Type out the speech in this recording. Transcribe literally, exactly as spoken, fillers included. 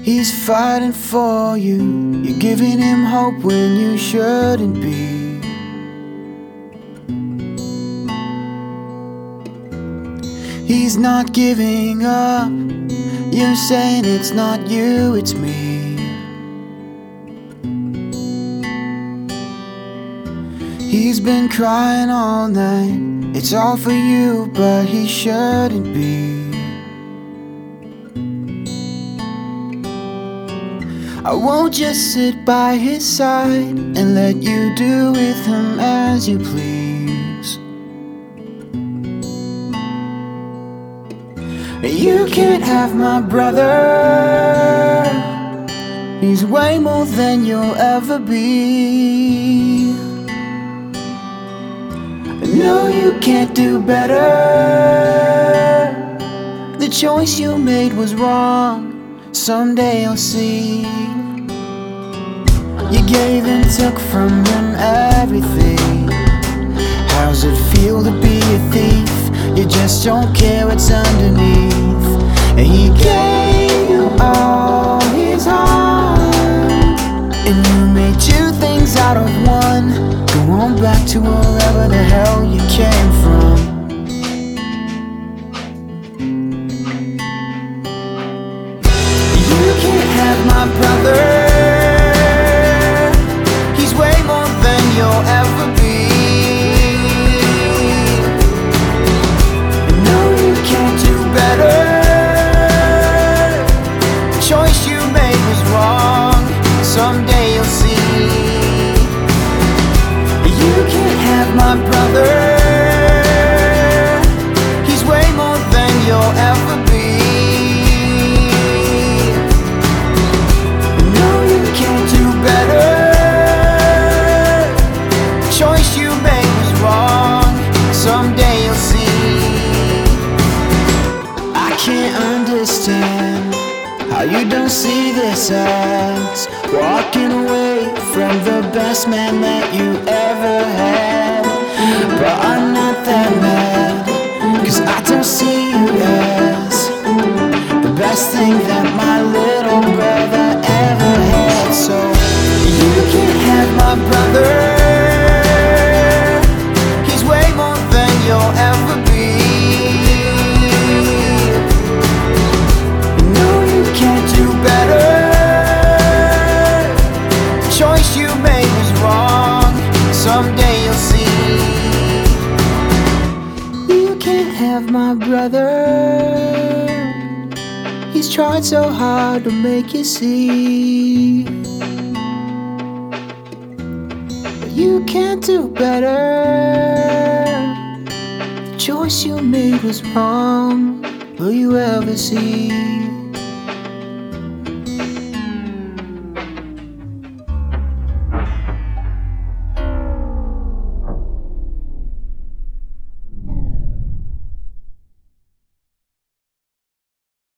He's fighting for you. You're giving him hope when you shouldn't be. He's not giving up. You're saying it's not you, it's me. He's been crying all night. It's all for you, but he shouldn't be. I won't just sit by his side and let you do with him as you please. You can't have my brother. He's way more than you'll ever be. No, you can't do better. The choice you made was wrong. Someday you'll see. You gave and took from him everything. How's it feel to be a thief? You just don't care what's underneath. And he gave you all his heart, and you made two things out of one. Go on back to wherever the hell you came from. You can't have my brother. He's way more than you'll ever be. No, you can't do better. The choice you made was wrong. Someday you'll see. You can't have my brother. He's way more than you'll ever be. Someday you'll see. I can't understand how you don't see this as walking away from the best man that you ever had. But I'm not that mad, 'cause I don't see you as the best thing that my little brother ever had. So you can't have my brother. You'll ever be. No, you can't do better. The choice you made was wrong. Someday you'll see. You can't have my brother. He's tried so hard to make you see. But you can't do better. The choice you made was wrong. Will you ever see?